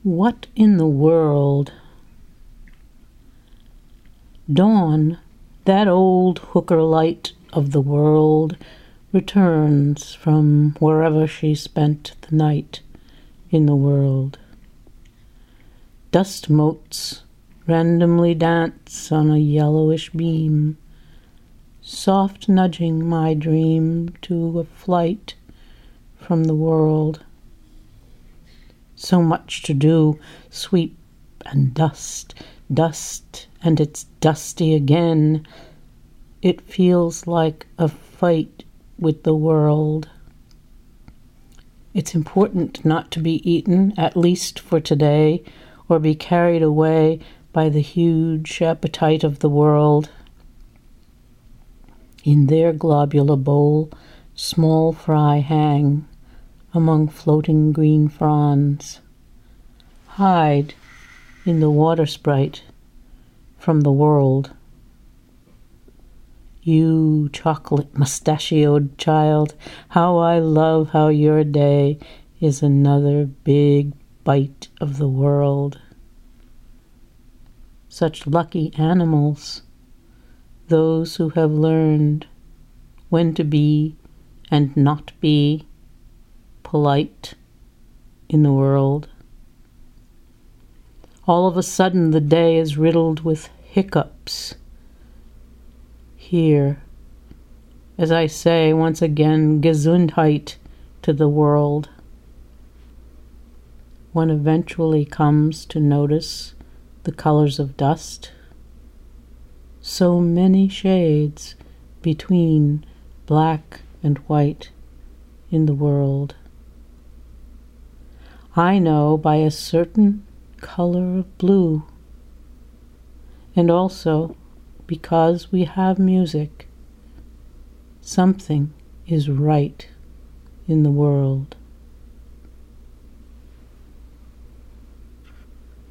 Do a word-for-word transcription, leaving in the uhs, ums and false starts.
What in the world? Dawn, that old hooker light of the world, returns from wherever she spent the night in the world. Dust motes randomly dance on a yellowish beam, soft nudging my dream to a flight from the world. So much to do, sweep and dust, dust, and it's dusty again. It feels like a fight with the world. It's important not to be eaten, at least for today, or be carried away by the huge appetite of the world. In their globular bowl, small fry hang among floating green fronds. Hide in the water sprite from the world. You chocolate mustachioed child, how I love how your day is another big bite of the world. Such lucky animals, those who have learned when to be and not be polite in the world. All of a sudden the day is riddled with hiccups. Here, as I say once again, Gesundheit to the world. One eventually comes to notice the colors of dust. So many shades between black and white in the world. I know by a certain color of blue, and also because we have music, something is right in the world.